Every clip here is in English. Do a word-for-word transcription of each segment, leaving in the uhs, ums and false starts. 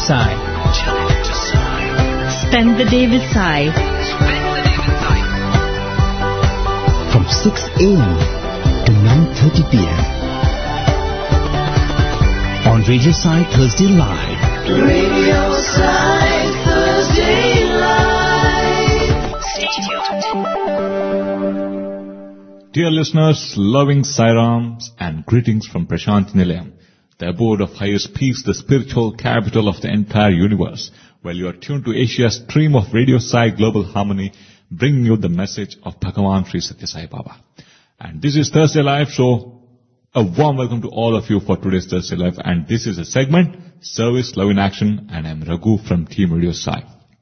Sai. Spend the day with Sai. From six a.m. to nine thirty p.m. on Radio Sai Thursday Live. Radio Sai Thursday Live. Stay tuned. Dear listeners, loving Sairams and greetings from Prashant Nilayam, the abode of highest peace, the spiritual capital of the entire universe. Well, you are tuned to Asia's stream of Radio Sai Global Harmony, bringing you the message of Bhagavan Sri Satya Sai Baba. And this is Thursday Live, so a warm welcome to all of you for today's Thursday Live. And this is a segment, Service, Love in Action, and I'm Raghu from Team Radio Sai.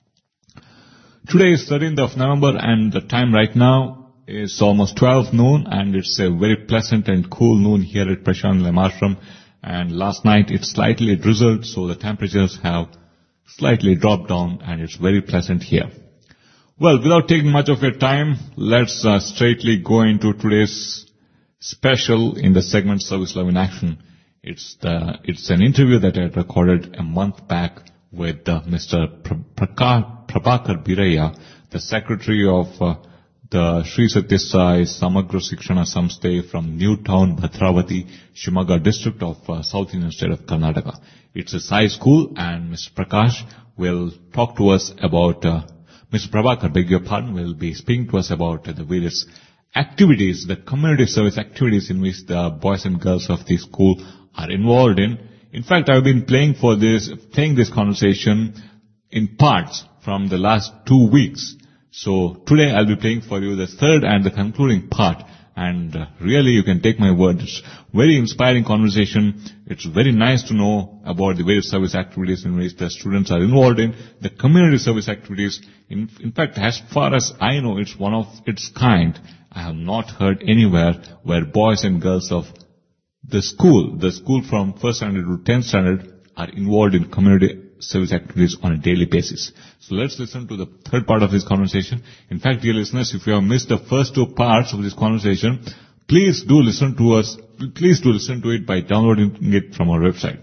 Today is thirteenth of November, and the time right now is almost twelve noon, and it's a very pleasant and cool noon here at Prashant Nilayam Ashram. And last night it slightly drizzled, so the temperatures have slightly dropped down, and it's very pleasant here. Well, without taking much of your time, let's uh, straightly go into today's special in the segment Service, Love in Action. It's the it's an interview that I recorded a month back with uh, Mister Praka, Prabhakar Biraya, the secretary of uh, the Sri Satya Sai Samagra Sikshana Samsthe from Newtown, Bhadravati, Shimoga district of uh, South Indian state of Karnataka. It's a Sai school, and Mister Prakash will talk to us about, uh, Mister Prabhakar, beg your pardon, will be speaking to us about uh, the various activities, the community service activities in which the boys and girls of the school are involved in. In fact, I've been playing for this, playing this conversation in parts from the last two weeks. So today I'll be playing for you the third and the concluding part, and uh, really you can take my word, it's very inspiring conversation. It's very nice to know about the various service activities in which the students are involved in, the community service activities. In, in fact, as far as I know, it's one of its kind. I have not heard anywhere where boys and girls of the school, the school from first standard to tenth standard, are involved in community service activities on a daily basis. So let's listen to the third part of this conversation. In fact, dear listeners, if you have missed the first two parts of this conversation, please do listen to us, please do listen to it by downloading it from our website.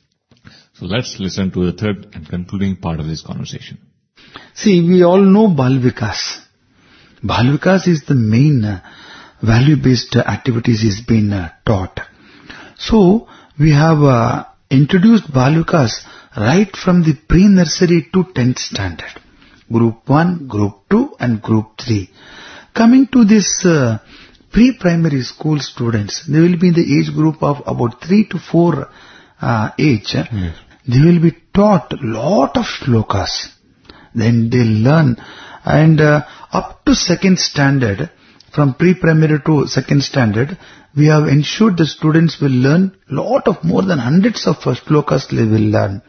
So let's listen to the third and concluding part of this conversation. See, we all know Bal Vikas. Bal Vikas is the main uh, value-based uh, activities is being uh, taught. So, we have uh, introduced Bal Vikas right from the pre-nursery to tenth standard. Group one, Group two and Group three. Coming to this uh, pre-primary school students, they will be in the age group of about three to four uh, age. Yes. They will be taught lot of shlokas. Then they learn, and uh, up to second standard, from pre-primary to second standard, we have ensured the students will learn lot of more than hundreds of uh, shlokas they will learn.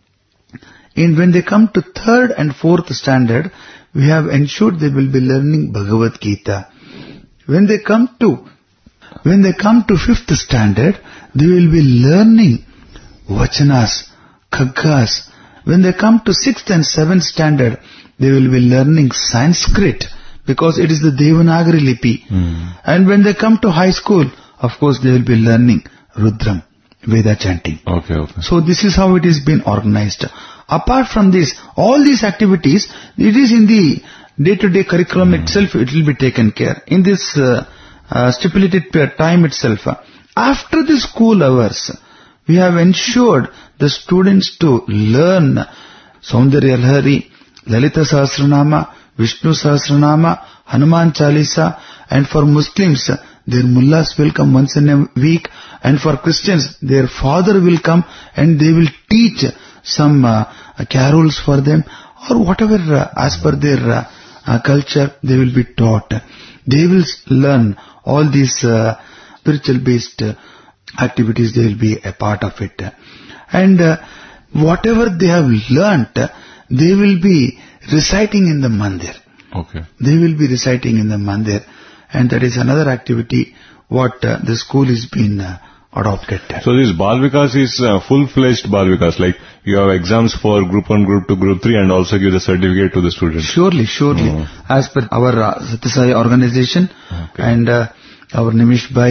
And when they come to third and fourth standard, we have ensured they will be learning Bhagavad Gita. When they come to, when they come to fifth standard, they will be learning Vachanas, Khaggas. When they come to sixth and seventh standard, they will be learning Sanskrit, because it is the Devanagari Lipi. Mm. And when they come to high school, of course they will be learning Rudram, Veda chanting. Okay, okay. So this is how it is been organized. Apart from this, all these activities, it is in the day-to-day curriculum mm. itself, it will be taken care. In this uh, uh, stipulated time itself, after the school hours, we have ensured the students to learn Saundarya Lahari, Lalita Sahasranama, Vishnu Sahasranama, Hanuman Chalisa, and for Muslims, their mullahs will come once in a week, and for Christians, their father will come and they will teach some uh, carols for them, or whatever uh, as per their uh, uh, culture they will be taught. They will learn all these uh, spiritual based uh, activities, they will be a part of it. And uh, whatever they have learnt, they will be reciting in the mandir. Okay. They will be reciting in the mandir, and that is another activity what uh, the school is being uh, adopted. So this Bal Vikas is uh, full-fledged Bal Vikas, like you have exams for Group one, Group two, Group three, and also give the certificate to the students. Surely, surely. Oh. As per our uh, Satya Sai organization, okay. and uh, our Nimish Bhai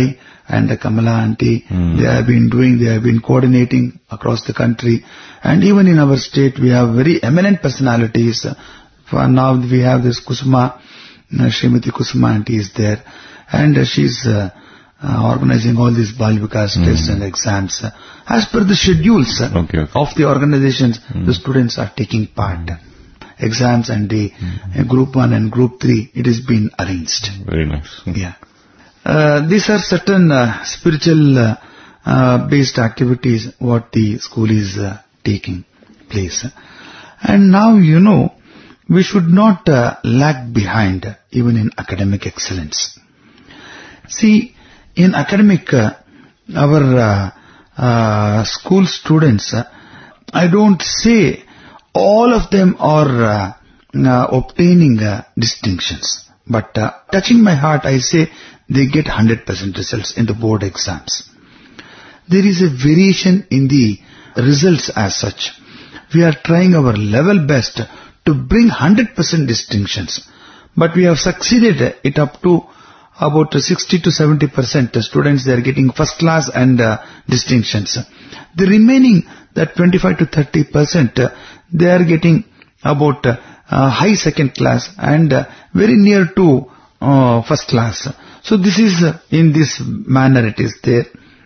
and Kamala auntie. Mm. They have been doing, they have been coordinating across the country. And even in our state, we have very eminent personalities. For now, we have this Kusuma, uh, Srimati Kusuma auntie is there. And uh, she's uh, uh, organizing all these Bal Vikas mm. tests and exams. Uh, as per the schedules uh, okay, okay. of the organizations, mm. the students are taking part. Exams and the mm. uh, group one and group three, it has been arranged. Very nice. Yeah. Uh, these are certain uh, spiritual uh, uh, based activities what the school is uh, taking place. And now, you know, we should not uh, lag behind uh, even in academic excellence. See, in academic, uh, our uh, uh, school students, uh, I don't say all of them are uh, uh, obtaining uh, distinctions. But uh, touching my heart, I say they get one hundred percent results in the board exams. There is a variation in the results as such. We are trying our level best to bring one hundred percent distinctions. But we have succeeded it up to about sixty to seventy percent students, they are getting first class and uh, distinctions. The remaining, that twenty-five to thirty percent, uh, they are getting about uh, uh, high second class and uh, very near to uh, first class. So this is, uh, in this manner it is there.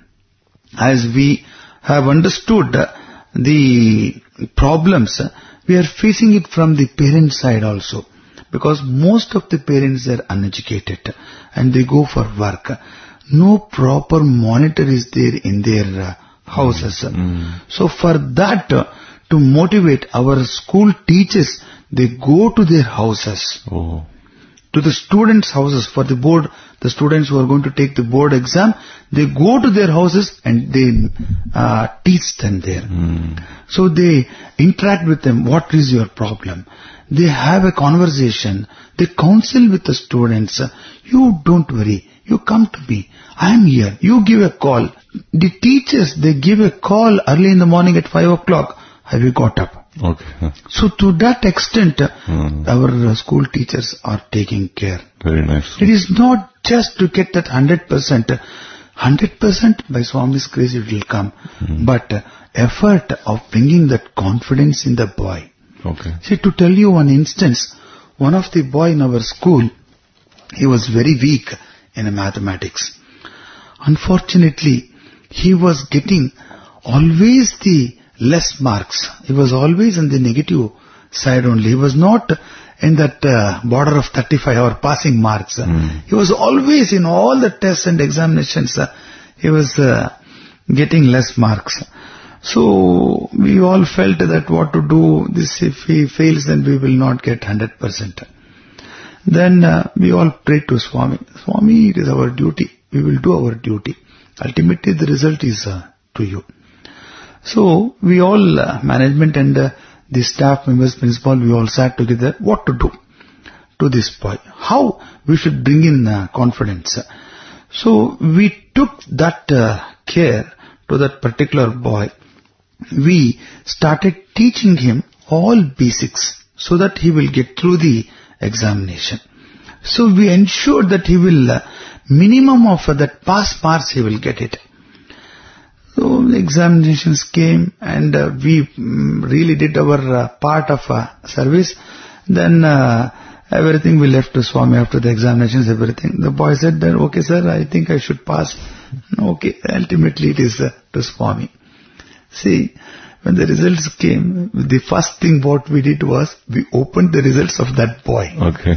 As we have understood uh, the problems, uh, we are facing it from the parent side also. Because most of the parents are uneducated and they go for work. No proper monitor is there in their uh, houses. Mm. So for that, uh, to motivate our school teachers, they go to their houses. Oh. To the students' houses for the board, the students who are going to take the board exam, they go to their houses and they uh, teach them there. Mm. So they interact with them. What is your problem? They have a conversation. They counsel with the students. You don't worry. You come to me. I am here. You give a call. The teachers, they give a call early in the morning at five o'clock. Have you got up? Okay. So to that extent, Mm. our school teachers are taking care. Very nice. It is not just to get that one hundred percent. one hundred percent by Swami's grace it will come. Mm. But effort of bringing that confidence in the boy. Okay. See, to tell you one instance, one of the boy in our school, he was very weak in mathematics. Unfortunately, he was getting always the less marks. He was always on the negative side only. He was not in that uh, border of thirty-five or passing marks. Mm. He was always in all the tests and examinations. Uh, he was uh, getting less marks. So we all felt that what to do. This, if he fails, then we will not get one hundred percent. Then uh, we all prayed to Swami. Swami, it is our duty. We will do our duty. Ultimately, the result is uh, to you. So we all, uh, management and uh, the staff members, principal, we all sat together. What to do to this boy? How we should bring in uh, confidence? So we took that uh, care to that particular boy. We started teaching him all basics so that he will get through the examination. So we ensured that he will, uh, minimum of uh, that pass marks he will get it. So the examinations came and uh, we um, really did our uh, part of uh, service. Then uh, everything we left to Swami after the examinations, everything. The boy said that, okay sir, I think I should pass. Okay, ultimately it is uh, to Swami. See, when the results came, the first thing what we did was, we opened the results of that boy. Okay.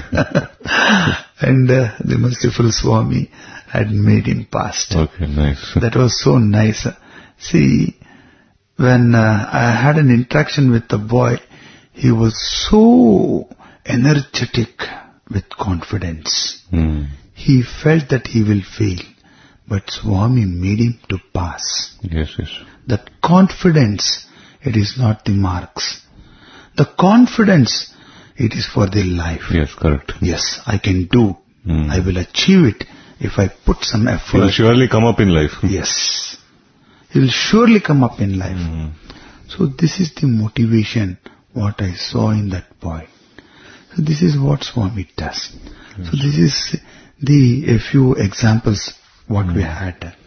And uh, the merciful Swami had made him pass. Okay, nice. That was so nice. See, when uh, I had an interaction with the boy, he was so energetic with confidence. Mm. He felt that he will fail, but Swami made him to pass. Yes, yes. That confidence, it is not the marks. The confidence, it is for the life. Yes, correct. Yes, I can do. Mm. I will achieve it if I put some effort. He will surely come up in life. Yes. He will surely come up in life. Mm. So this is the motivation what I saw in that boy. So this is what Swami does. Yes. So this is the a few examples what mm. we had.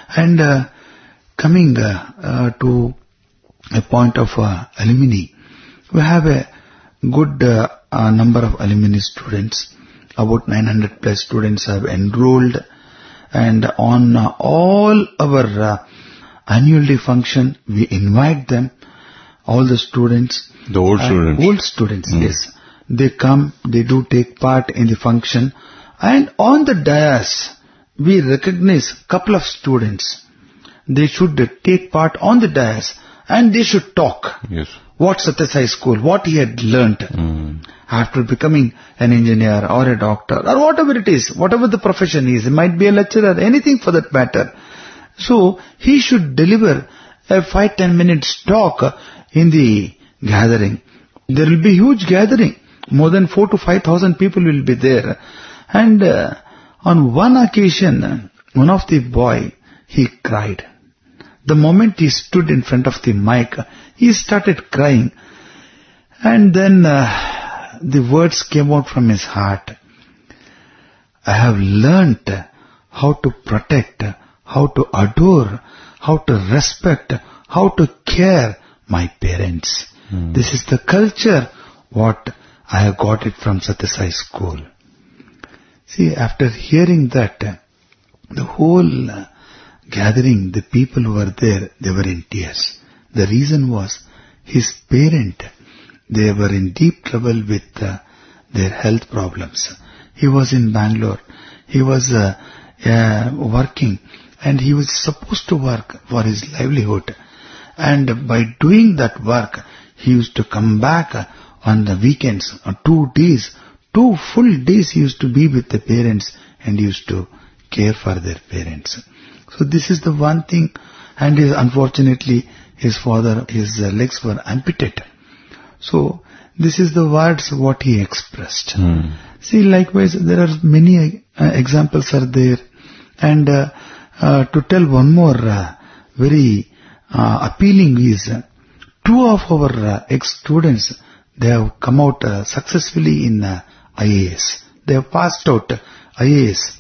And uh, coming uh, uh, to a point of uh, alumni, we have a good uh, uh, number of alumni students. About nine hundred plus students have enrolled, and on uh, all our uh, annual day function, we invite them, all the students. The old uh, students. Old students, Mm. yes. They come, they do take part in the function, and on the dais, we recognize couple of students. They should take part on the dais, and they should talk. Yes. What Satya Sai School, what he had learnt Mm. after becoming an engineer or a doctor or whatever it is, whatever the profession is, it might be a lecturer, anything for that matter. So he should deliver a five ten minutes talk in the gathering. There will be huge gathering. More than four to five thousand people will be there. And uh, on one occasion, one of the boy, he cried. The moment he stood in front of the mic, he started crying. And then uh, the words came out from his heart. I have learnt how to protect, how to adore, how to respect, how to care my parents. Mm. This is the culture what I have got it from Satya Sai School. See, after hearing that, the whole uh, gathering, the people who were there, they were in tears. The reason was his parent, they were in deep trouble with uh, their health problems. He was in Bangalore. He was uh, uh, working, and he was supposed to work for his livelihood. And by doing that work, he used to come back uh, on the weekends, uh, two days, two full days he used to be with the parents and he used to care for their parents. So this is the one thing, and his, unfortunately his father, his uh, legs were amputated. So this is the words what he expressed. Mm. See, likewise there are many uh, examples are there, and uh, uh, to tell one more uh, very uh, appealing is uh, two of our uh, ex-students, they have come out uh, successfully in uh, I A S. They have passed out uh, I A S.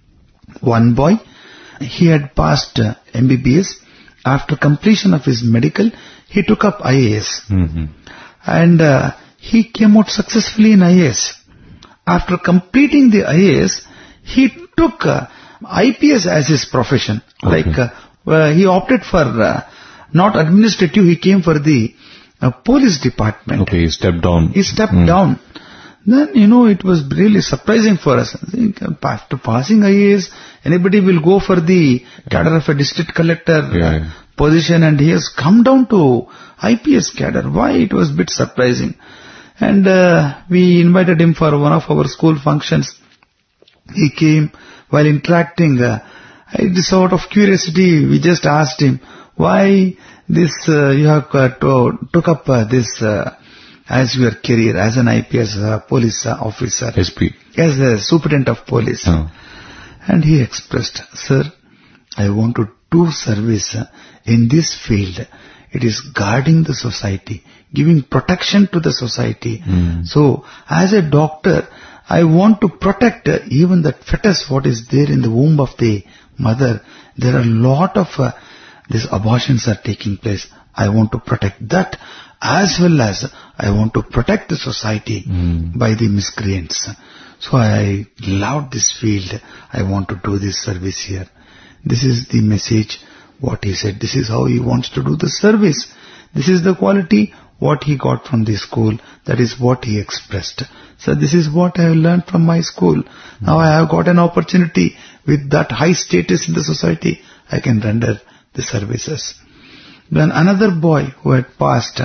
One boy, he had passed uh, M B B S. After completion of his medical, he took up I A S. Mm-hmm. And uh, he came out successfully in I A S. After completing the I A S, he took uh, I P S as his profession. Okay. Like uh, uh, he opted for uh, not administrative, he came for the uh, police department. Okay, he stepped down. He stepped Mm. down. Then, you know, it was really surprising for us. I think uh, after passing I A S, anybody will go for the cadre of a district collector Yeah, uh, yeah. position, and he has come down to I P S cadre. Why? It was a bit surprising. And uh, we invited him for one of our school functions. He came. While interacting, uh, it is sort of curiosity, we just asked him, why this, uh, you have uh, to, took up uh, this uh, as your career as an I P S uh, police uh, officer, S P. as a superintendent of police. Oh. And he expressed, sir, I want to do service uh, in this field. It is guarding the society, giving protection to the society. Mm. So, as a doctor, I want to protect uh, even that fetus what is there in the womb of the mother. There are a lot of uh, these abortions are taking place. I want to protect that, as well as I want to protect the society Mm. by the miscreants. So I loved this field. I want to do this service here. This is the message what he said. This is how he wants to do the service. This is the quality what he got from the school. That is what he expressed. So this is what I have learned from my school. Now I have got an opportunity with that high status in the society. I can render the services. Then another boy who had passed,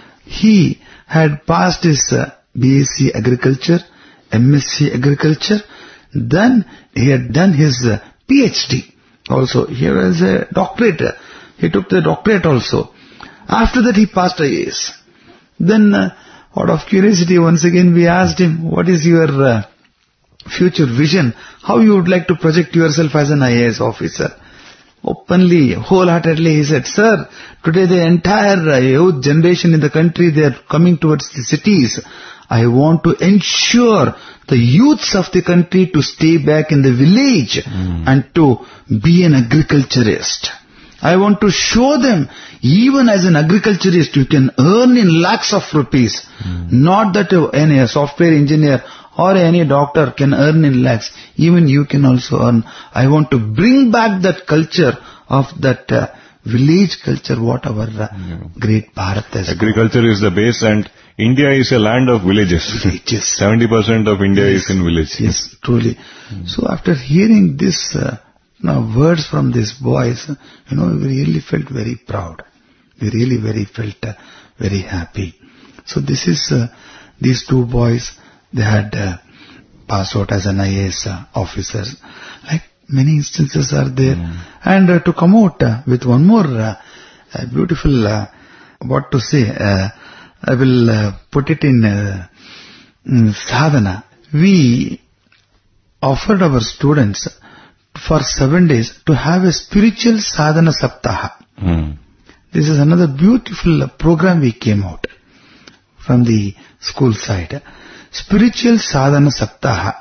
he had passed his uh, B S c Agriculture, M S c Agriculture. Then he had done his uh, P H D. Also, he was a doctorate. He took the doctorate also. After that, he passed I A S. Then, uh, out of curiosity, once again we asked him, what is your uh, future vision? How you would like to project yourself as an I A S officer? Openly, wholeheartedly, he said, sir, today the entire uh, youth generation in the country, they are coming towards the cities. I want to ensure the youths of the country to stay back in the village mm. and to be an agriculturist. I want to show them, even as an agriculturist, you can earn in lakhs of rupees. Mm. Not that any software engineer or any doctor can earn in lakhs. Even you can also earn. I want to bring back that culture of that uh, village culture, what our uh, yeah. great Bharat has. Agriculture got. Is the base, and India is a land of villages. Villages. seventy percent of India yes. is in village. Yes, truly. Mm. So after hearing this uh, now words from these boys, you know, we really felt very proud. We really very felt uh, very happy. So this is, uh, these two boys, they had uh, passed out as an I A S uh, officers. Like many instances are there. Mm. And uh, to come out uh, with one more uh, uh, beautiful, uh, what to say, uh, I will uh, put it in uh, mm, sadhana. We offered our students for seven days to have a spiritual sadhana saptaha. Mm. This is another beautiful program we came out from the school side. Spiritual sadhana saptaha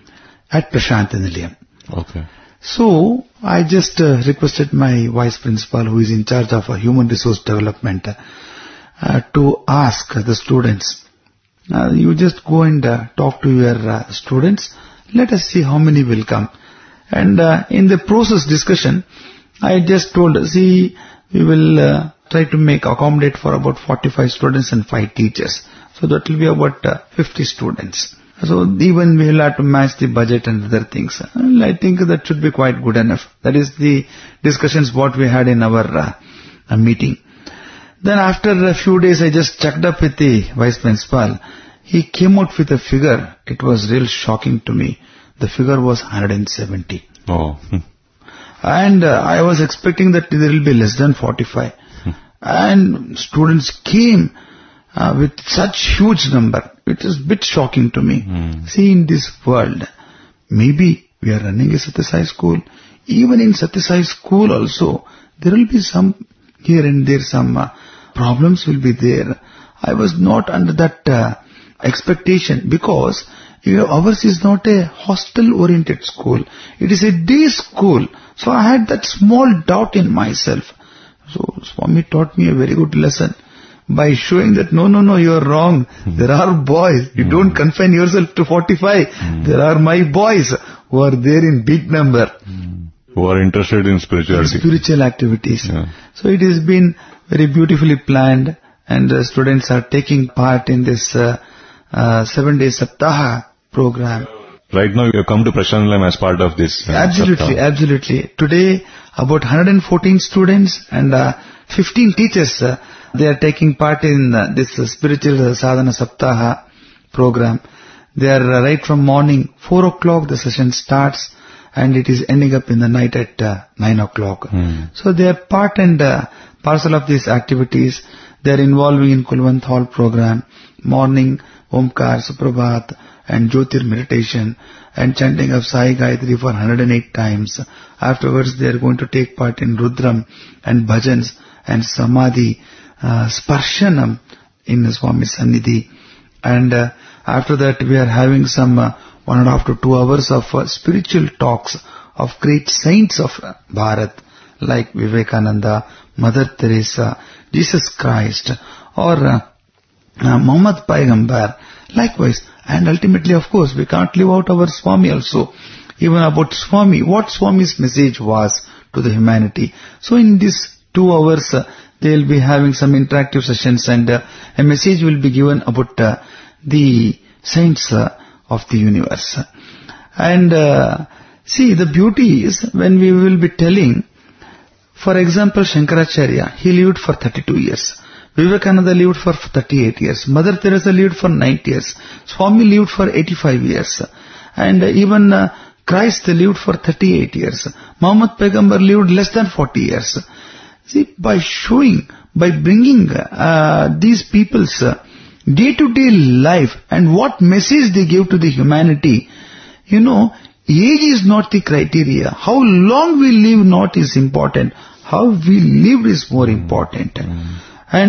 at Prashanti Nilayam. Okay. So I just uh, requested my vice principal, who is in charge of uh, human resource development, uh, to ask the students, uh, you just go and uh, talk to your uh, students. Let us see how many will come. And uh, in the process discussion, I just told, see, we will uh, try to make accommodate for about forty-five students and five teachers. So that will be about uh, fifty students. So even we will have to match the budget and other things. Well, I think that should be quite good enough. That is the discussions what we had in our uh, meeting. Then after a few days, I just checked up with the vice principal. He came out with a figure. It was real shocking to me. The figure was one hundred seventy. Oh. And uh, I was expecting that there will be less than forty-five. And students came uh, with such huge number. It is a bit shocking to me. Mm. See, in this world, maybe we are running a Satya Sai school. Even in Satya Sai school also, there will be some, here and there, some uh, problems will be there. I was not under that uh, expectation, because you know, ours is not a hostel-oriented school. It is a day school. So I had that small doubt in myself. So Swami taught me a very good lesson by showing that no, no, no, you are wrong. Mm. There are boys. You mm. don't confine yourself to forty-five. Mm. There are my boys who are there in big number. Mm. Who are interested in spirituality. Spiritual activities. Yeah. So it has been very beautifully planned, and the students are taking part in this uh, uh, seven-day Saptaha program. Right now you have come to Prashanti Nilayam as part of this. Uh, absolutely, Saptaha. Absolutely. Today about one hundred fourteen students and uh, fifteen teachers, uh, they are taking part in uh, this uh, spiritual uh, sadhana Saptaha program. They are uh, right from morning four o'clock the session starts, and it is ending up in the night at uh, nine o'clock. Hmm. So they are part and uh, parcel of these activities. They are involving in Kulwant Hall program, morning Omkar, Suprabhat and Jyotir meditation and chanting of Sai Gayatri for one hundred eight times. Afterwards they are going to take part in Rudram and Bhajans and Samadhi, uh, Sparshanam in Swami Sannidhi. And uh, after that we are having some uh, one and a half to two hours of uh, spiritual talks of great saints of uh, Bharat, like Vivekananda, Mother Teresa, Jesus Christ, or uh, uh, Muhammad Paigambar. Likewise, and ultimately, of course, we can't leave out our Swami also. Even about Swami, what Swami's message was to the humanity. So in these two hours, uh, they will be having some interactive sessions, and uh, a message will be given about uh, the saints uh, of the universe. And uh, see, the beauty is when we will be telling, for example, Shankaracharya, he lived for thirty-two years. Vivekananda lived for thirty-eight years. Mother Teresa lived for ninety years. Swami lived for eighty-five years. And uh, even uh, Christ lived for thirty-eight years. Muhammad Paigambar lived less than forty years. See, by showing, by bringing uh, these people's uh, day-to-day life and what message they give to the humanity, you know, age is not the criteria. How long we live not is important. How we live is more important. Mm. And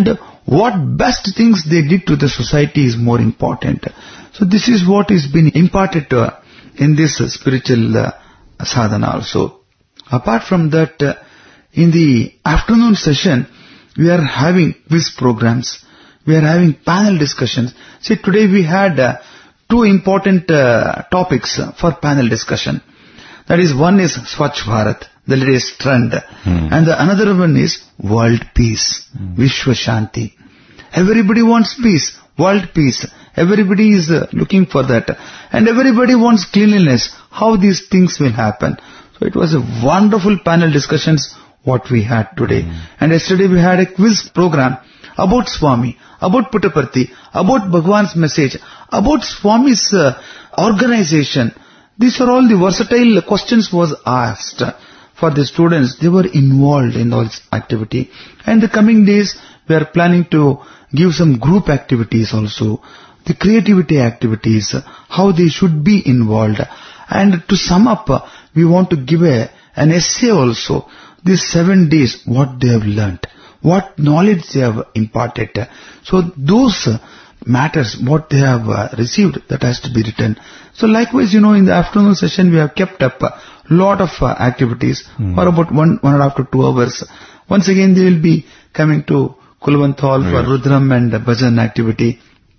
what best things they did to the society is more important. So this is what is been imparted to, uh, in this uh, spiritual uh, sadhana also. Apart from that, uh, in the afternoon session, we are having quiz programs, we are having panel discussions. See, today we had uh, two important uh, topics for panel discussion. That is, one is Swachh Bharat, the latest trend, hmm. and the another one is world peace, hmm. Vishwa Shanti. Everybody wants peace, world peace. Everybody is uh, looking for that, and everybody wants cleanliness. How these things will happen? So it was a wonderful panel discussions what we had today. Hmm. And yesterday we had a quiz program about Swami, about Puttaparthi, about Bhagwan's message, about Swami's uh, organization. These are all the versatile questions was asked for the students. They were involved in all this activity. And the coming days, we are planning to give some group activities also, the creativity activities, how they should be involved. And to sum up, we want to give a, an essay also. These seven days, what they have learnt, what knowledge they have imparted. So those matters, what they have uh, received, that has to be written. So likewise, you know, in the afternoon session, we have kept up a lot of uh, activities mm. for about one, one and a half to two hours. Once again, they will be coming to Kulwant Hall yes. for Rudram and uh, Bhajan activity.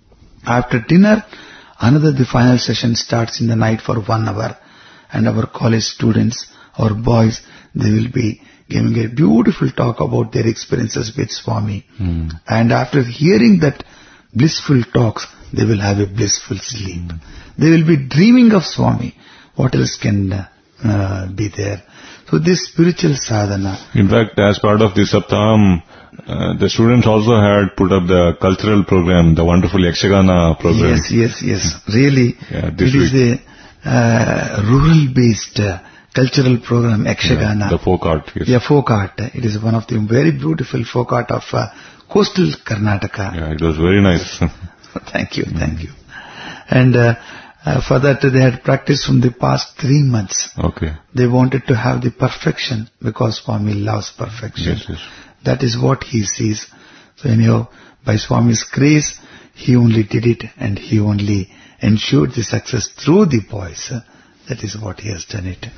After dinner, another, the final session starts in the night for one hour. And our college students, our boys, they will be giving a beautiful talk about their experiences with Swami. Mm. And after hearing that blissful talks, they will have a blissful sleep. Mm. They will be dreaming of Swami. What else can uh, uh, be there? So this spiritual sadhana. In fact, as part of the Saptaham, uh, the students also had put up the cultural program, the wonderful Yakshagana program. Yes, yes, yes. Really, yeah, it week. is a uh, rural-based uh, cultural program, Yakshagana. Yeah, the folk art. Yes. Yeah, folk art. It is one of the very beautiful folk art of uh, coastal Karnataka. Yeah, it was very nice. Thank you, thank you. And uh, uh, for that they had practiced from the past three months. Okay. They wanted to have the perfection because Swami loves perfection. Yes, yes. That is what he sees. So anyhow, by Swami's grace, he only did it and he only ensured the success through the boys. That is what he has done it.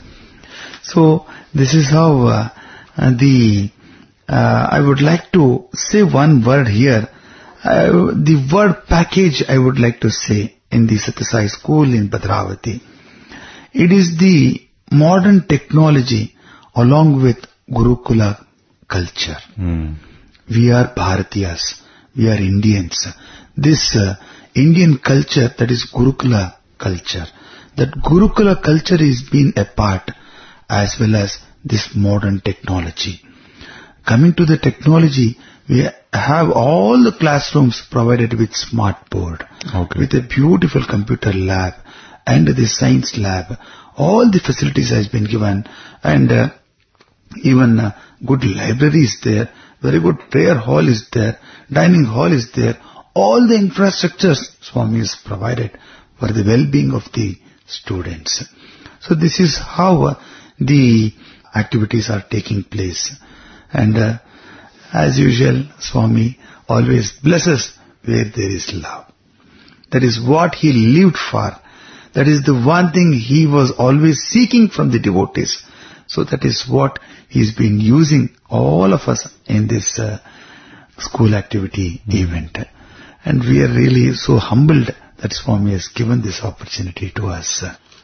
So this is how uh, uh, the uh, I would like to say one word here. Uh, the word package I would like to say in the Satya Sai school in Bhadravati. It is the modern technology along with Gurukula culture. Mm. We are Bharatiyas. We are Indians. This uh, Indian culture, that is Gurukula culture. That Gurukula culture is being a part as well as this modern technology. Coming to the technology, we have all the classrooms provided with smart board, okay. with a beautiful computer lab and the science lab. All the facilities has been given, and uh, even uh, good library is there, very good prayer hall is there, dining hall is there. All the infrastructures Swami has provided for the well-being of the students. So this is how uh, the activities are taking place. And uh, as usual, Swami always blesses where there is love. That is what he lived for. That is the one thing he was always seeking from the devotees. So that is what he's been using all of us in this uh, school activity mm. event. And we are really so humbled that Swami has given this opportunity to us.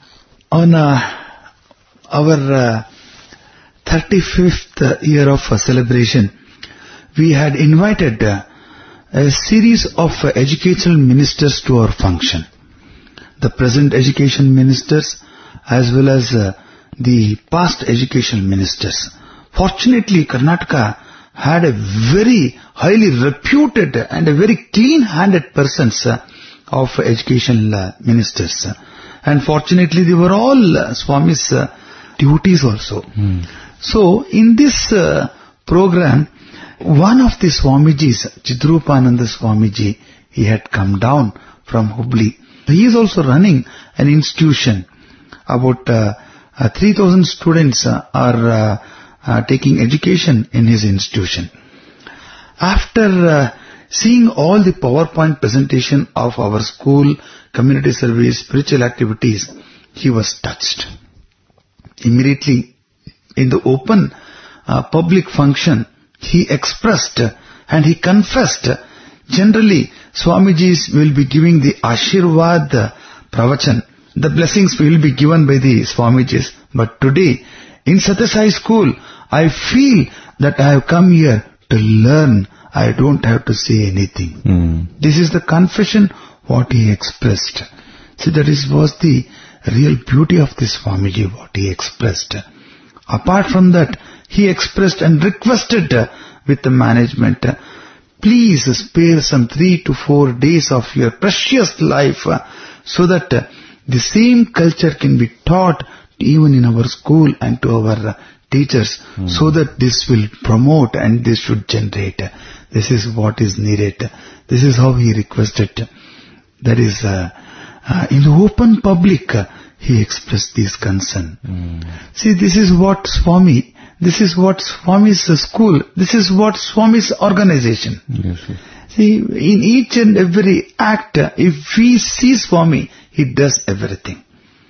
On uh, our uh, thirty-fifth year of uh, celebration, we had invited uh, a series of uh, educational ministers to our function. The present education ministers as well as uh, the past education ministers. Fortunately, Karnataka had a very highly reputed and a very clean-handed persons uh, of educational uh, ministers. And fortunately, they were all uh, Swami's uh, devotees also. Hmm. So, in this uh, program, one of the Swamijis, Chidrupananda Swamiji, he had come down from Hubli. He is also running an institution. About uh, uh, three thousand students uh, are uh, uh, taking education in his institution. After uh, Seeing all the PowerPoint presentation of our school, community service, spiritual activities, he was touched. Immediately, in the open uh, public function, he expressed and he confessed. Generally, Swamijis will be giving the Ashirvad Pravachan. The blessings will be given by the Swamijis. But today, in Satyasai school, I feel that I have come here to learn. I don't have to say anything. Mm. This is the confession what he expressed. See, that is was the real beauty of this Swamiji, what he expressed. Apart from that, he expressed and requested with the management, please spare some three to four days of your precious life so that the same culture can be taught even in our school and to our teachers, mm. so that this will promote and this should generate. This is what is needed. This is how he requested. That is, uh, uh, in the open public, uh, he expressed this concern. Mm. See, this is what Swami, this is what Swami's school, this is what Swami's organization. Yes, yes. See, in each and every act, if we see Swami, he does everything.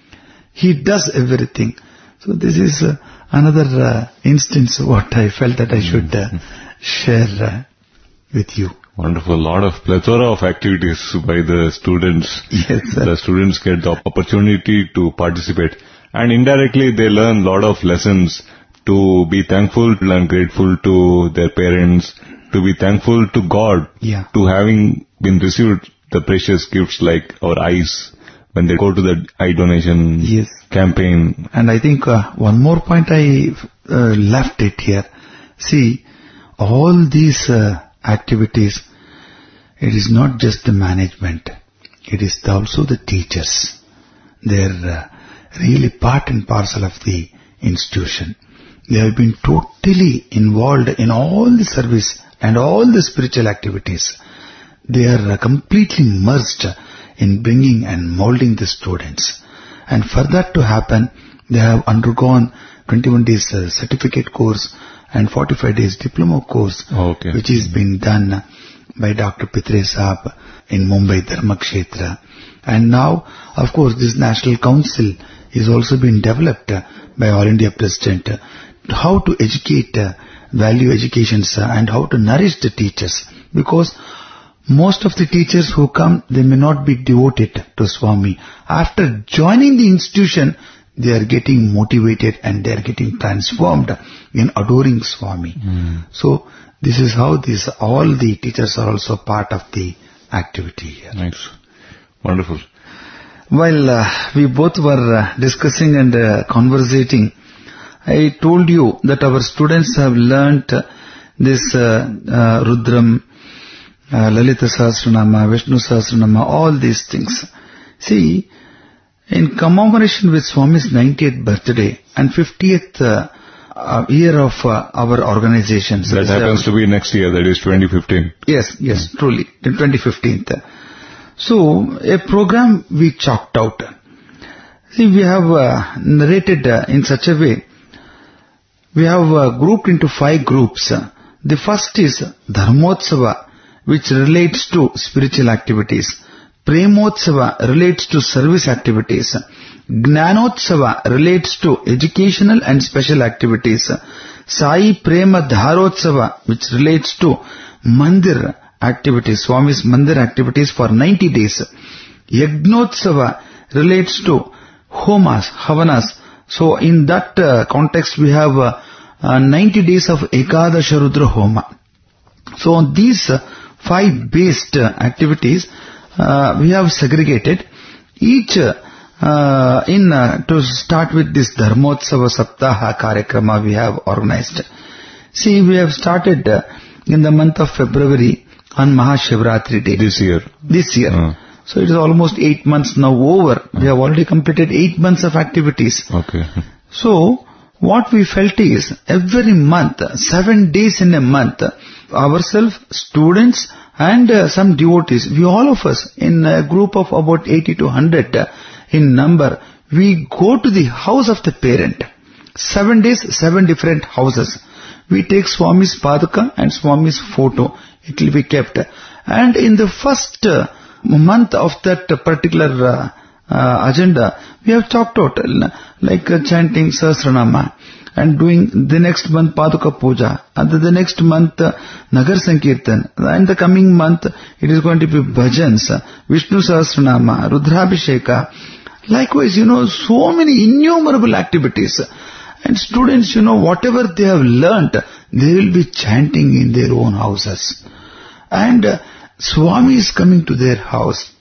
He does everything. So this is uh, another uh, instance what I felt that I should uh, share uh, with you. Wonderful. A lot of plethora of activities by the students. Yes, sir. The students get the opportunity to participate. And indirectly they learn a lot of lessons to be thankful and grateful to their parents, to be thankful to God, yeah. to having been received the precious gifts like our eyes when they go to the eye donation yes. campaign. And I think uh, one more point I uh, left it here. See, all these uh, activities, it is not just the management, it is also the teachers. They are uh, really part and parcel of the institution. They have been totally involved in all the service and all the spiritual activities. They are uh, completely immersed in bringing and molding the students. And for that to happen, they have undergone twenty-one days uh, certificate course and forty-five days diploma course, okay. which is being done by Doctor Pitre Saab in Mumbai Dharmakshetra. And now, of course, this National Council is also being developed by All India President, how to educate, uh, value educations uh, and how to nourish the teachers. Because most of the teachers who come, they may not be devoted to Swami. After joining the institution, they are getting motivated and they are getting transformed in adoring Swami. Mm. So this is how this all the teachers are also part of the activity here. Nice. Wonderful. While uh, we both were uh, discussing and uh, conversating, I told you that our students have learnt uh, this uh, uh, Rudram, uh, Lalita Sahasranama, Vishnu Sahasranama, all these things. See, in commemoration with Swami's ninetieth birthday and fiftieth uh, uh, year of uh, our organization. That happens uh, to be next year, that is twenty fifteen. Yes, yes, mm. truly, in twenty fifteen. So, a program we chalked out. See, we have uh, narrated uh, in such a way, we have uh, grouped into five groups. The first is Dharmotsava, which relates to spiritual activities. Premotsava relates to service activities. Gnanotsava relates to educational and special activities. Sai Prema Dharotsava, which relates to Mandir activities, Swami's Mandir activities for ninety days. Yagnotsava relates to Homas, Havanas. So in that uh, context we have uh, uh, ninety days of Ekadasha Rudra Homa. So on these uh, five based uh, activities, Uh, we have segregated each uh, uh, in uh, to start with this Dharmotsava Saptaha Karyakrama we have organized. See, we have started uh, in the month of February on Mahashivratri day. This year. This year. Uh. So it is almost eight months now over. Uh. We have already completed eight months of activities. Okay. So what we felt is every month, seven days in a month, ourselves, students, and uh, some devotees, we all of us in a group of about eighty to one hundred uh, in number, we go to the house of the parent. Seven days, seven different houses. We take Swami's Paduka and Swami's photo. It will be kept. And in the first uh, month of that particular uh, uh, agenda, we have talked about like uh, chanting Sahasranama and doing the next month Paduka Puja, and the, the next month uh, Nagar Sankirtan, and the coming month it is going to be bhajans, uh, Vishnu Sahasranama, Rudrabhisheka. Likewise, you know, so many innumerable activities. And students, you know, whatever they have learnt, they will be chanting in their own houses. And uh, Swami is coming to their house.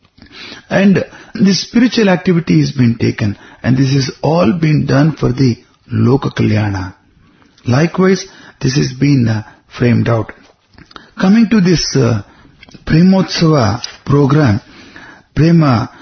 And this spiritual activity is being taken. And this is all being done for the Loka Kalyana. Likewise, this is being uh, framed out. Coming to this uh, Premotsava program, Prema,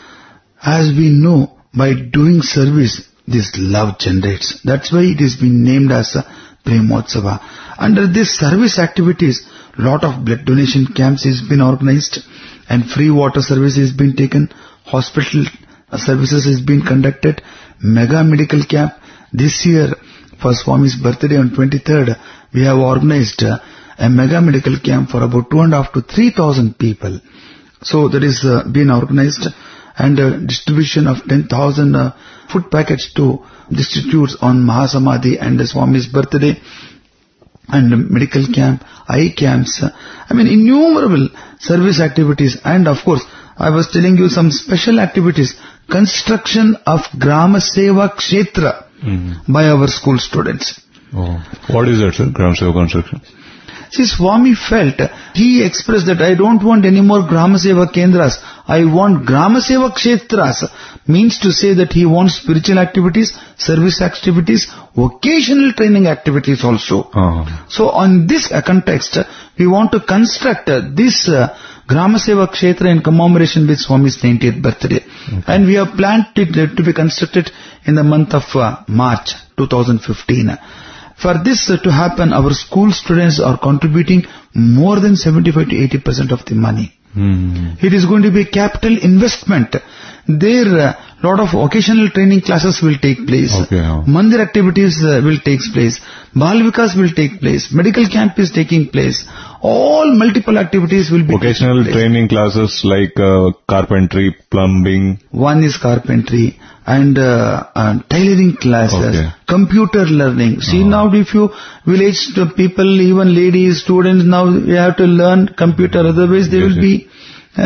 as we know, by doing service, this love generates. That's why it has been named as a Premotsava. Under this service activities, lot of blood donation camps has been organized, and free water service has been taken. Hospital services has been conducted. Mega medical camp. This year, for Swami's birthday on twenty-third, we have organized a mega medical camp for about two and a half to three thousand people. So that is uh, been organized. And uh, distribution of ten thousand uh, food packets to distributors on Mahasamadhi and uh, Swami's birthday, and uh, medical camp, eye camps, uh, I mean innumerable service activities. And of course, I was telling you some special activities, construction of Grama Seva Kshetra mm-hmm. by our school students. Oh. What is that, sir, Grama Seva construction? See, Swami felt, he expressed that I don't want any more Grama Seva Kendras, I want Grama Seva Kshetras. Means to say that he wants spiritual activities, service activities, vocational training activities also. Uh-huh. So on this uh, context, we want to construct uh, this uh, Grama Seva Kshetra in commemoration with Swami's ninetieth birthday. Okay. And we have planned it uh, to be constructed in the month of uh, March twenty fifteen. For this uh, to happen, our school students are contributing more than seventy-five to eighty percent of the money. Mm-hmm. It is going to be capital investment. There, a uh, lot of occasional training classes will take place. Okay, yeah. Mandir activities uh, will take place. Bal Vikas will take place. Medical camp is taking place. All multiple activities will be Occasional training classes like uh, carpentry, plumbing. One is carpentry and uh, uh, tailoring classes, okay. computer learning. See, uh-huh. now if you village people, even ladies, students, now you have to learn computer, otherwise they yes, will yes. be, uh,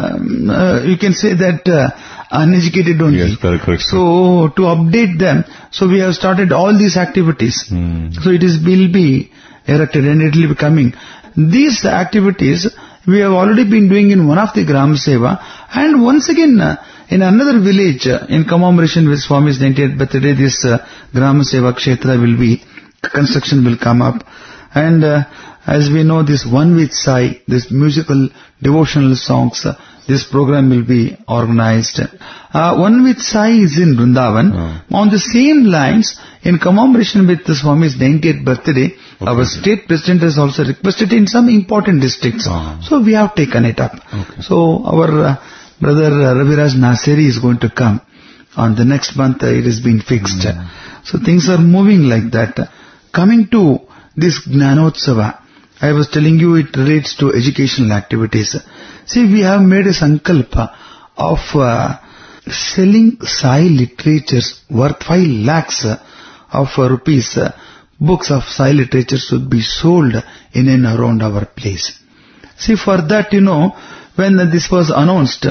uh, you can say that uh, uneducated only. Yes, correct, correct. So to update them, so we have started all these activities. Hmm. So it is will be erected and it will be coming. These activities we have already been doing in one of the Gram Seva, and once again uh, in another village uh, in commemoration with Swami's ninetieth birthday, this uh, Gram Seva Kshetra will be, construction will come up. And uh, as we know, this One with Sai, this musical devotional songs, uh, this program will be organized. Uh, One with Sai is in Vrindavan. Oh. On the same lines, in commemoration with the Swami's ninetieth birthday, okay. our state president has also requested in some important districts. Uh-huh. So we have taken it up. Okay. So our uh, brother uh, Raviraj Naseri is going to come on the next month. Uh, it has been fixed. Mm. So things are moving like that. Coming to this Gnanotsava, I was telling you it relates to educational activities. See, we have made a sankalpa of uh, selling Sai literatures worth five lakhs of uh, rupees. Uh, books of Sai literature should be sold in and around our place. See, for that, you know, when this was announced,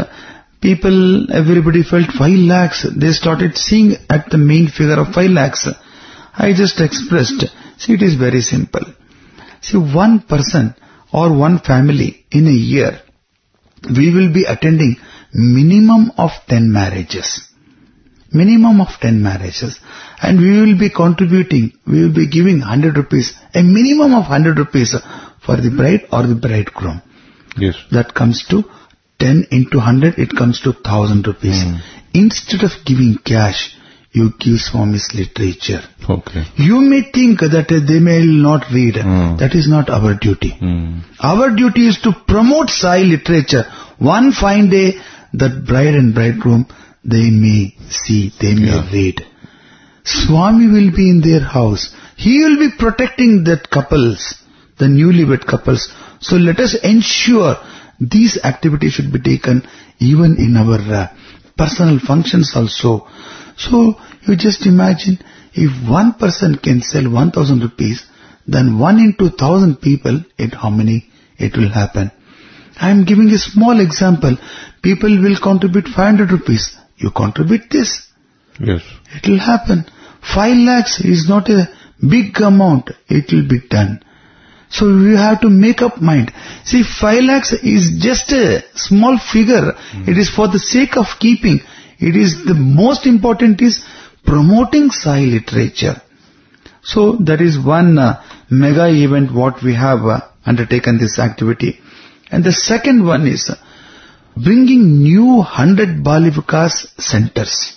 people, everybody felt five lakhs. They started seeing at the main figure of five lakhs. I just expressed, see, it is very simple. See, one person or one family in a year, we will be attending minimum of ten marriages. Minimum of ten marriages. And we will be contributing, we will be giving one hundred rupees, a minimum of one hundred rupees for the bride or the bridegroom. Yes. That comes to ten into one hundred, it comes to one thousand rupees. Mm. Instead of giving cash, you give Swami's literature. Okay. You may think that they may not read. Mm. That is not our duty. Mm. Our duty is to promote Sai literature. One fine day, that bride and bridegroom, they may see, they may yeah. read. Swami will be in their house. He will be protecting that couples, the newlywed couples, So let us ensure these activities should be taken even in our uh, personal functions also. So you just imagine if one person can sell one thousand rupees, then one into thousand people, it how many it will happen. I am giving a small example. People will contribute five hundred rupees. You contribute this. Yes. It will happen. Five lakhs is not a big amount. It will be done. So we have to make up mind. See, five lakhs is just a small figure. Mm. It is for the sake of keeping. It is the most important is promoting Sai literature. So that is one uh, mega event what we have uh, undertaken this activity. And the second one is uh, bringing new one hundred Bal Vikas centers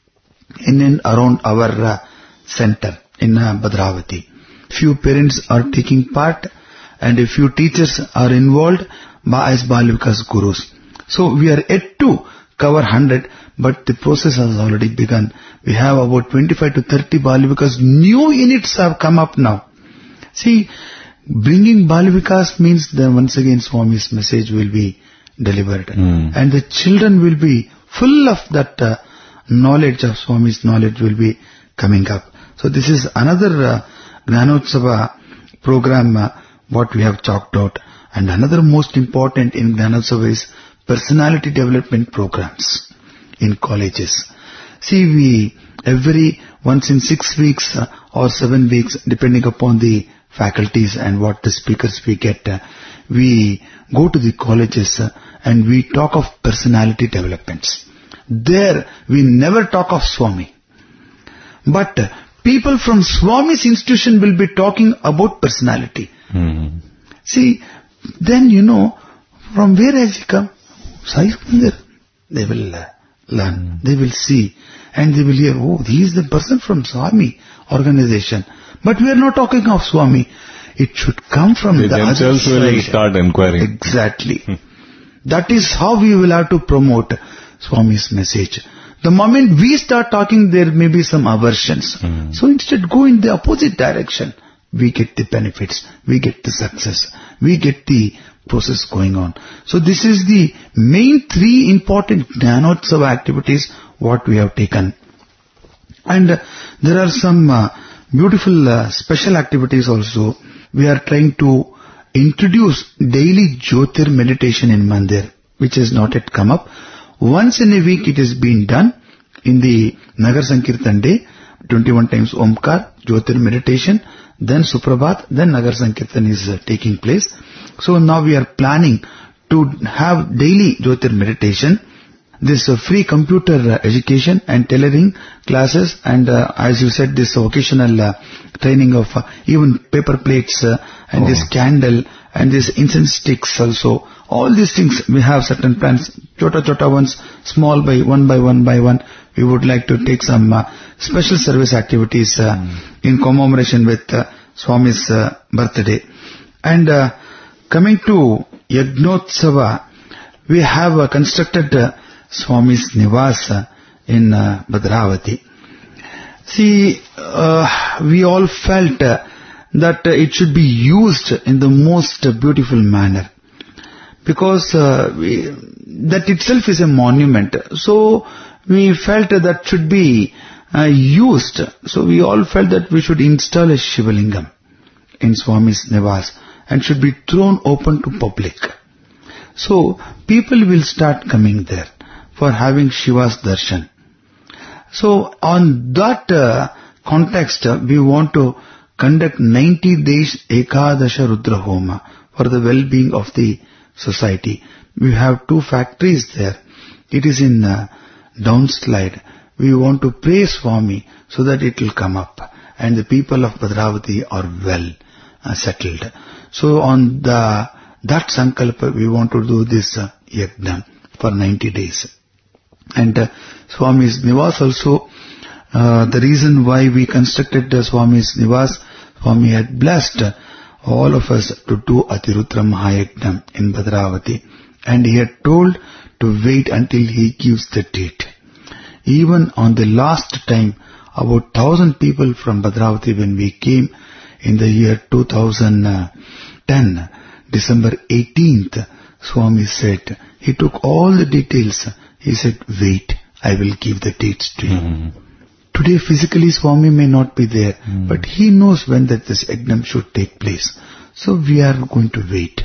in and around our uh, center in uh, Bhadravati. Few parents are taking part and a few teachers are involved as Bal Vikas gurus. So we are yet to cover one hundred, but the process has already begun. We have about twenty-five to thirty Bal Vikas new units have come up now. See, bringing Bal Vikas means that once again Swami's message will be delivered. Mm. And the children will be full of that uh, knowledge of Swami's knowledge will be coming up. So this is another uh, Jnanotsava program uh, what we have chalked out. And another most important in Jnanotsava is personality development programs in colleges. See, we every once in six weeks uh, or seven weeks, depending upon the faculties and what the speakers we get, uh, we go to the colleges uh, and we talk of personality developments. There we never talk of Swami. But uh, people from Swami's institution will be talking about personality. Mm-hmm. See, then you know, from where has he come? Sai Mandir. They will uh, learn, mm-hmm. They will see, and they will hear, oh, he is the person from Swami organization. But we are not talking of Swami. It should come from they the other side. They themselves will start inquiring. Exactly. That is how we will have to promote Swami's message. The moment we start talking, there may be some aversions. Mm. So instead, go in the opposite direction. We get the benefits. We get the success. We get the process going on. So this is the main three important Jnanotsava activities what we have taken. And uh, there are some uh, beautiful uh, special activities also. We are trying to introduce daily Jyotir meditation in Mandir, which has not yet come up. Once in a week it is being done in the Nagar Sankirtan day, twenty-one times Omkar, Jyotir meditation, then Suprabhat, then Nagar Sankirtan is uh, taking place. So now we are planning to have daily Jyotir meditation. This uh, free computer uh, education and tailoring classes, and uh, as you said, this occasional uh, training of uh, even paper plates uh, and oh. this candle and this incense sticks also. All these things we have certain plans, chota chota ones, small by one by one by one. We would like to take some uh, special service activities uh, mm. in commemoration with uh, Swami's uh, birthday. And uh, coming to Yajnotsava, we have uh, constructed uh, Swami's Nivas in uh, Bhadravati. See, uh, we all felt uh, that uh, it should be used in the most uh, beautiful manner, because uh, we, that itself is a monument. So we felt uh, that should be uh, used. So we all felt that we should install a Shivalingam in Swami's Nivas and should be thrown open to public. So people will start coming there for having Shiva's darshan. So on that uh, context, uh, we want to conduct ninety days Ekadasha Rudra Homa for the well-being of the society. We have two factories there. It is in uh, downslide. We want to pray Swami so that it will come up and the people of Bhadravati are well uh, settled. So on the that sankalpa we want to do this uh, yajna for ninety days. And uh, Swami's Nivas also, uh, the reason why we constructed uh, Swami's Nivas, Swami had blessed uh, all of us to do Atirutra Mahayajna in Bhadravati. And he had told to wait until he gives the date. Even on the last time, about thousand people from Bhadravati when we came in the year two thousand ten, December eighteenth, Swami said, he took all the details. He said, wait, I will give the dates to you. Mm. Today physically Swami may not be there, mm. but he knows when that this Yagnam should take place. So we are going to wait.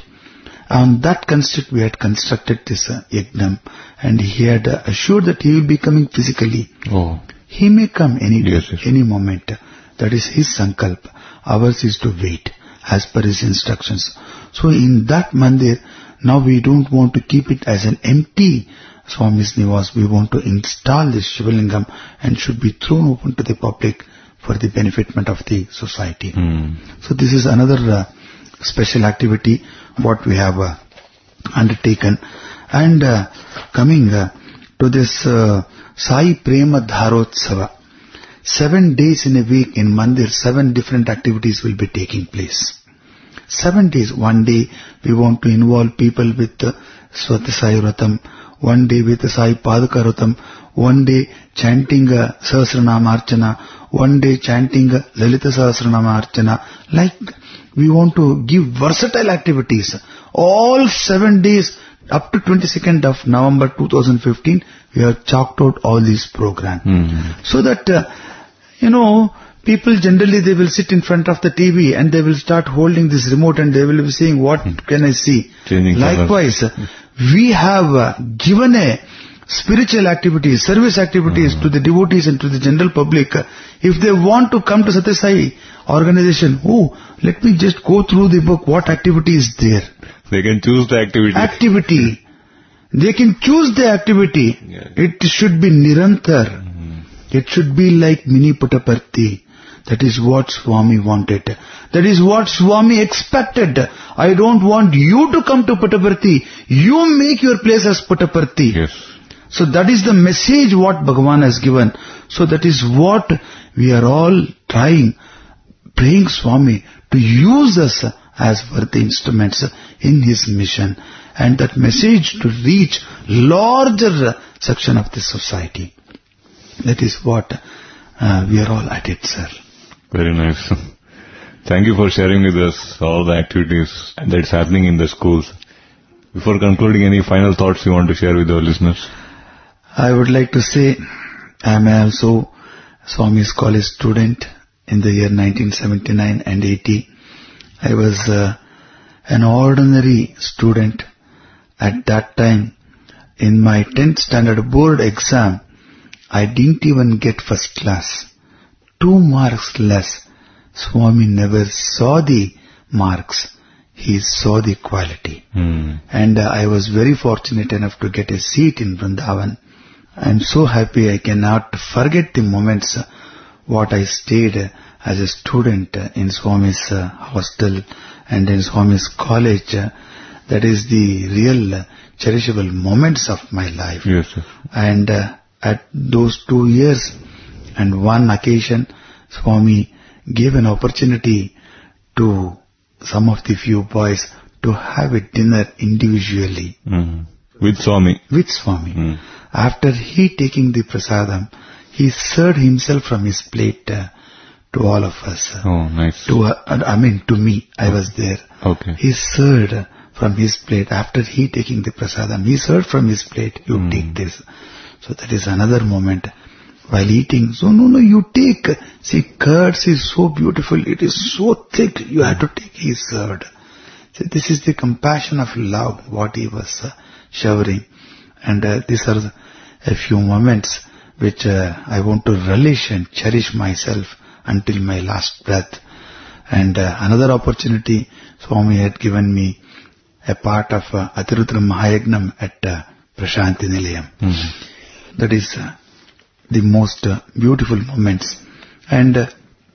On that construct we had constructed this uh, Yagnam, and he had uh, assured that he will be coming physically. Oh. He may come any day, yes, yes. any moment. That is his sankalp. Ours is to wait as per his instructions. So in that mandir, now we don't want to keep it as an empty Swami's Nivas. We want to install this Shivalingam and should be thrown open to the public for the benefitment of the society. Mm. So this is another uh, special activity what we have uh, undertaken. And uh, coming uh, to this uh, Sai Prema Dharotsava, seven days in a week in Mandir, seven different activities will be taking place. Seven days. One day we want to involve people with uh, Swati Sai Vratam, one day with uh, Sai Padaka Vratam, one day chanting uh, Sahasranama Archana, one day chanting uh, Lalita Sahasranama Archana. Like we want to give versatile activities. All seven days up to twenty-second of November two thousand fifteen, we have chalked out all these programs. Mm-hmm. So that, uh, you know, people generally they will sit in front of the T V and they will start holding this remote and they will be saying, what mm. can I see? Changing Likewise, colors. We have uh, given a spiritual activities, service activities mm. to the devotees and to the general public. If they want to come to Satya Sai organization, oh, let me just go through the book, what activity is there. They can choose the activity. Activity. They can choose the activity. Yeah. It should be Nirantar. Mm-hmm. It should be like Mini Puttaparthi. That is what Swami wanted. That is what Swami expected. I don't want you to come to Puttaparthi. You make your place as Puttaparthi. Yes. So that is the message what Bhagavan has given. So that is what we are all trying, praying Swami to use us as worthy instruments in his mission, and that message to reach larger section of the society. That is what uh, we are all at it, sir. Very nice. Thank you for sharing with us all the activities that's happening in the schools. Before concluding, any final thoughts you want to share with our listeners? I would like to say I am also Swami's college student in the year nineteen seventy-nine and eighty. I was uh, an ordinary student at that time. In my tenth standard board exam, I didn't even get first class. Two marks less. Swami never saw the marks. He saw the quality. Mm. And uh, I was very fortunate enough to get a seat in Vrindavan. I am so happy I cannot forget the moments uh, what I stayed uh, as a student uh, in Swami's uh, hostel and in Swami's college. Uh, that is the real uh, cherishable moments of my life. Yes, sir. And uh, at those two years and one occasion, Swami gave an opportunity to some of the few boys to have a dinner individually. Mm. With Swami. With Swami. Mm. After he taking the prasadam, he served himself from his plate uh, to all of us. Oh, nice. To uh, I mean, to me, I was there. Okay. He served from his plate. After he taking the prasadam, he served from his plate. You mm. take this. So that is another moment. While eating, so no, no, you take. See, curds is so beautiful. It is so thick. You have to take. He served. So this is the compassion of love, what he was uh, showering. And uh, these are a few moments which uh, I want to relish and cherish myself until my last breath. And uh, another opportunity, Swami had given me a part of uh, Atirudra Mahayagnam at uh, Prashanti Nilayam. Mm-hmm. That is uh, the most uh, beautiful moments. And uh,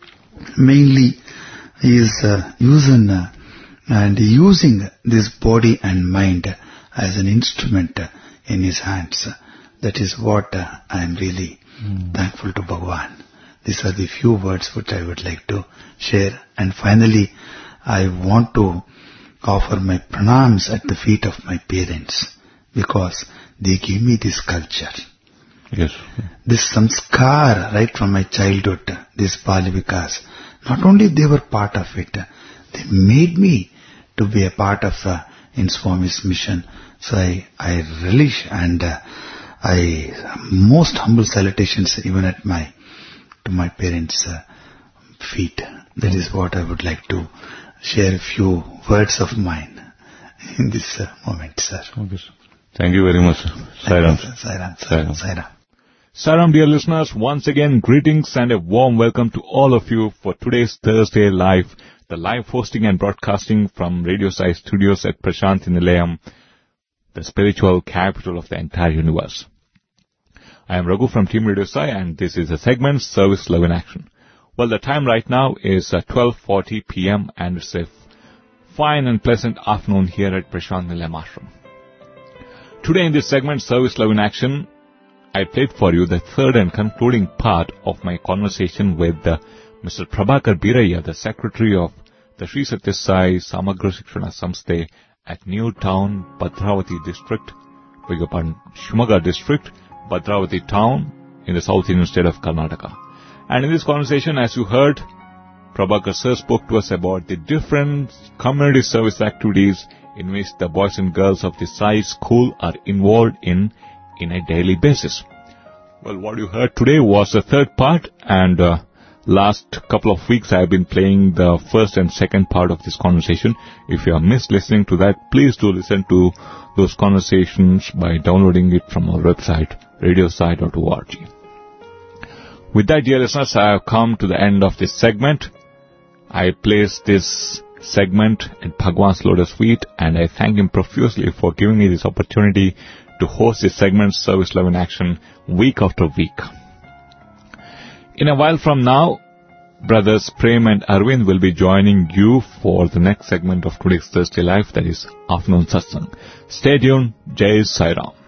mainly he is uh, using, uh, and using this body and mind as an instrument uh, in his hands. That is what uh, I am really mm. thankful to Bhagavan. These are the few words which I would like to share. And finally, I want to offer my pranams at the feet of my parents, because they gave me this culture. Yes. This samskar right from my childhood, this Bal Vikas. Not only they were part of it, they made me to be a part of uh, in Swami's mission. So I, I relish and uh, I most humble salutations even at my to my parents' uh, feet. That is what I would like to share a few words of mine in this uh, moment, sir. Okay, sir. Thank you very much, sir. Sairam. Sairam. Sairam. Sairam. Sairam, dear listeners, once again, greetings and a warm welcome to all of you for today's Thursday Live, the live hosting and broadcasting from Radio Sai Studios at Prasanthi Nilayam, the spiritual capital of the entire universe. I am Raghu from Team Radio Sai, and this is a segment, Service Love in Action. Well, the time right now is uh, twelve forty p.m. and it's a fine and pleasant afternoon here at Prasanthi Nilayam Ashram. Today in this segment, Service Love in Action, I played for you the third and concluding part of my conversation with uh, Mister Prabhakar Biraya, the Secretary of the Sri Satya Sai Samagra Shikshana Samsthe at New Town, Bhadravati District, beg your pardon, Shivamoga District, Bhadravati Town in the South Indian state of Karnataka. And in this conversation, as you heard, Prabhakar sir spoke to us about the different community service activities in which the boys and girls of the Sai school are involved in in a daily basis. Well, what you heard today was the third part, and uh, last couple of weeks I have been playing the first and second part of this conversation. If you have missed listening to that, please do listen to those conversations by downloading it from our website, radio sai dot org. With that, dear listeners, I have come to the end of this segment. I place this segment at Bhagwan's lotus feet, and I thank him profusely for giving me this opportunity to host this segment, Service Love in Action, week after week. In a while from now, brothers Prem and Arvind will be joining you for the next segment of today's Thursday Live, that is Afternoon Satsang. Stay tuned. Jai Sai Ram.